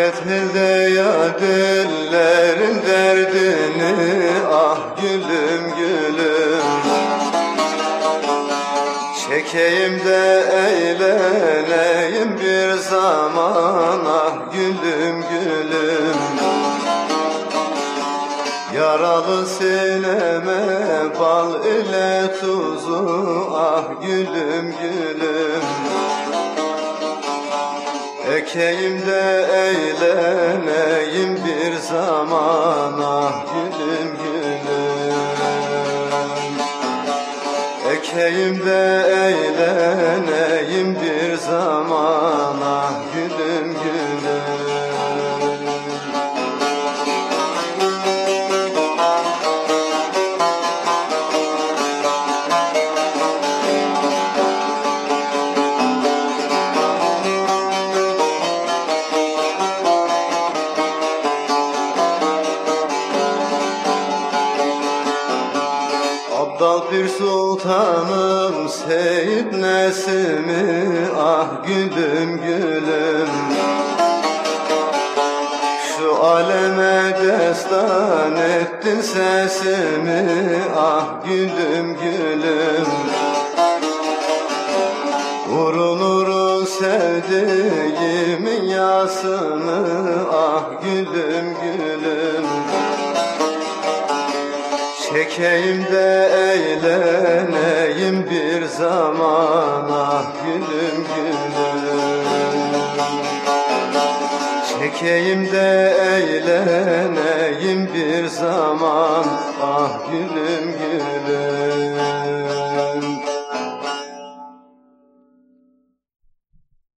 Getir ya dillerin derdini, ah gülüm gülüm. Çekeyim de eğleneyim bir zaman, ah gülüm gülüm. Yaralı sineme bal ile tuzu, ah gülüm gülüm. Ekeyim de eğleneyim bir zaman, ah gülüm gülüm. Ekeyim de eğleneyim bir zaman, ah gülüm gülüm. Abdal Pir Sultanım Seyyid Nesimi, ah gülüm gülüm. Şu aleme destan ettin sesimi, ah gülüm gülüm. Vurulur sevdiğimin yasını, ah gülüm gülüm. Çekeyim de eğleneyim bir zaman, ah gülüm gülüm. Çekeyim de eğleneyim bir zaman, ah gülüm gülüm.